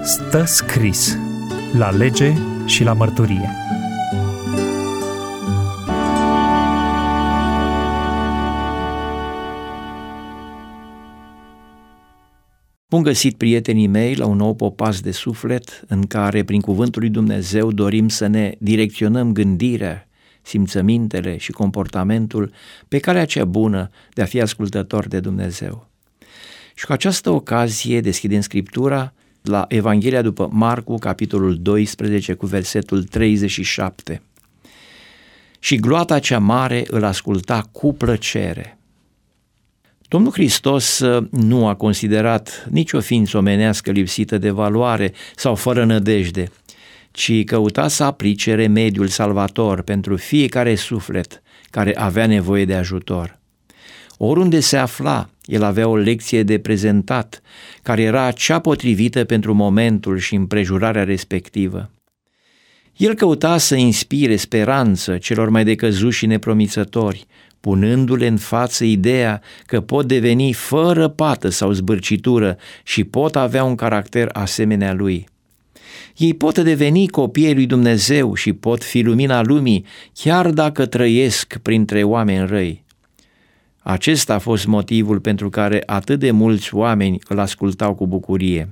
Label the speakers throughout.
Speaker 1: Stă scris la lege și la mărturie.
Speaker 2: Bun găsit, prietenii mei, la un nou popas de suflet în care, prin cuvântul lui Dumnezeu, dorim să ne direcționăm gândirea, simțămintele și comportamentul pe calea cea bună de a fi ascultător de Dumnezeu. Și cu această ocazie deschidem Scriptura la Evanghelia după Marcu, capitolul 12, cu versetul 37. Și gloata cea mare îl asculta cu plăcere. Domnul Hristos nu a considerat nicio ființă omenească lipsită de valoare sau fără nădejde, ci căuta să aplice remediul salvator pentru fiecare suflet care avea nevoie de ajutor. Oriunde se afla, el avea o lecție de prezentat, care era cea potrivită pentru momentul și împrejurarea respectivă. El căuta să inspire speranță celor mai decăzuți și nepromițători, punându-le în față ideea că pot deveni fără pată sau zbârcitură și pot avea un caracter asemenea lui. Ei pot deveni copiii lui Dumnezeu și pot fi lumina lumii, chiar dacă trăiesc printre oameni răi. Acesta a fost motivul pentru care atât de mulți oameni îl ascultau cu bucurie.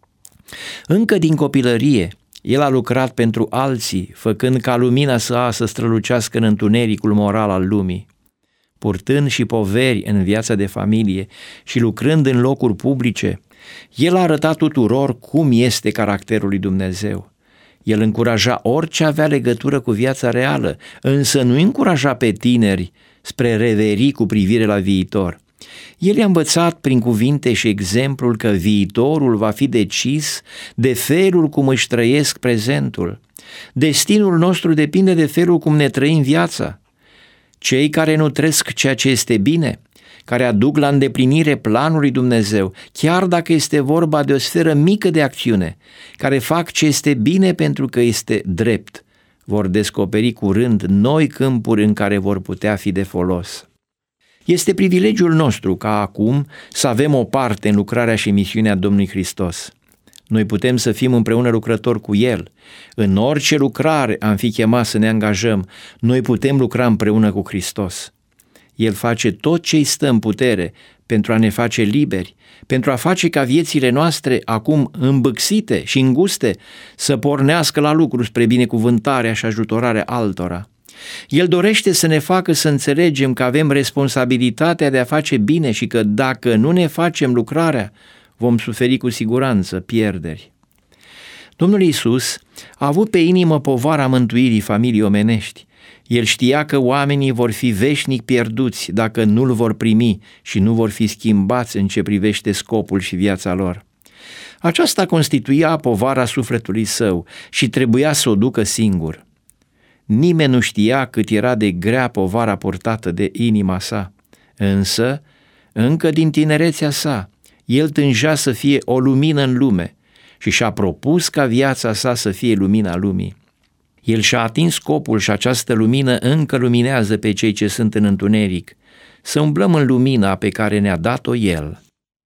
Speaker 2: Încă din copilărie, el a lucrat pentru alții, făcând ca lumina să strălucească în întunericul moral al lumii. Purtând și poveri în viața de familie și lucrând în locuri publice, el a arătat tuturor cum este caracterul lui Dumnezeu. El încuraja orice avea legătură cu viața reală, însă nu încuraja pe tineri spre reverii cu privire la viitor. El i-a învățat prin cuvinte și exemplul că viitorul va fi decis de felul cum își trăiesc prezentul. Destinul nostru depinde de felul cum ne trăim viața. Cei care nu trăiesc ceea ce este bine, care aduc la îndeplinire planul lui Dumnezeu, chiar dacă este vorba de o sferă mică de acțiune, care fac ce este bine pentru că este drept, vor descoperi curând noi câmpuri în care vor putea fi de folos. Este privilegiul nostru ca acum să avem o parte în lucrarea și misiunea Domnului Hristos. Noi putem să fim împreună lucrători cu El. În orice lucrare am fi chemat să ne angajăm, noi putem lucra împreună cu Hristos. El face tot ce îi stă în putere pentru a ne face liberi, pentru a face ca viețile noastre, acum îmbâxite și înguste, să pornească la lucru spre binecuvântarea și ajutorarea altora. El dorește să ne facă să înțelegem că avem responsabilitatea de a face bine și că dacă nu ne facem lucrarea, vom suferi cu siguranță pierderi. Domnul Iisus a avut pe inimă povara mântuirii familiei omenești. El știa că oamenii vor fi veșnic pierduți dacă nu-L vor primi și nu vor fi schimbați în ce privește scopul și viața lor. Aceasta constituia povara sufletului său și trebuia să o ducă singur. Nimeni nu știa cât era de grea povara purtată de inima sa, însă, încă din tinerețea sa, el tângea să fie o lumină în lume și și-a propus ca viața sa să fie lumina lumii. El și-a atins scopul și această lumină încă luminează pe cei ce sunt în întuneric, să umblăm în lumina pe care ne-a dat-o El.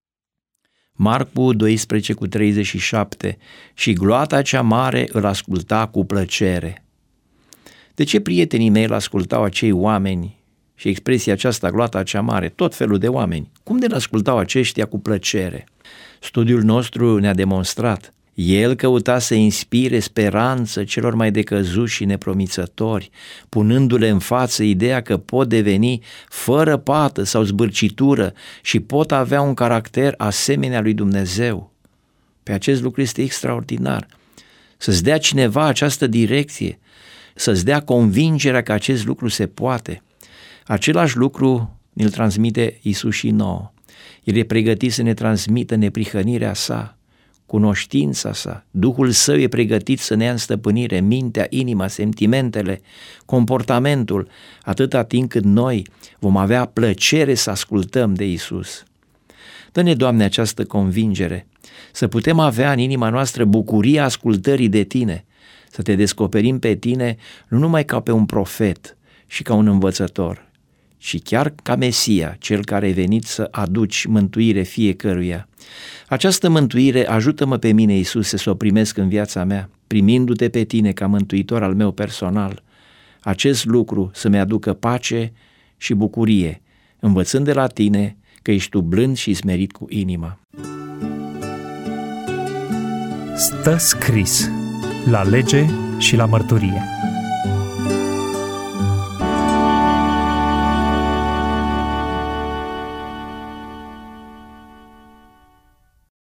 Speaker 2: Marcu 12 cu 37, și gloata cea mare îl asculta cu plăcere. De ce prietenii mei îl ascultau acei oameni? Și expresia aceasta, gloata cea mare, tot felul de oameni, cum de l-ascultau aceștia cu plăcere? Studiul nostru ne-a demonstrat. El căuta să inspire speranță celor mai decăzuți și nepromițători, punându-le în față ideea că pot deveni fără pată sau zbârcitură și pot avea un caracter asemenea lui Dumnezeu. Pe acest lucru este extraordinar. Să-ți dea cineva această direcție, să-ți dea convingerea că acest lucru se poate. Același lucru ne-l transmite Iisus și nouă. El e pregătit să ne transmită neprihănirea sa, cunoștința sa, Duhul Său e pregătit să ne ia în stăpânire mintea, inima, sentimentele, comportamentul, atâta timp cât noi vom avea plăcere să ascultăm de Iisus. Dă-ne, Doamne, această convingere, să putem avea în inima noastră bucuria ascultării de Tine, să Te descoperim pe Tine nu numai ca pe un profet și ca un învățător, ci chiar ca Mesia, Cel care ai venit să aduci mântuire fiecăruia. Această mântuire ajută-mă pe mine, Iisuse, să o primesc în viața mea, primindu-te pe tine ca mântuitor al meu personal. Acest lucru să-mi aducă pace și bucurie, învățând de la tine că ești tu blând și smerit cu inima.
Speaker 1: Stă scris la lege și la mărturie.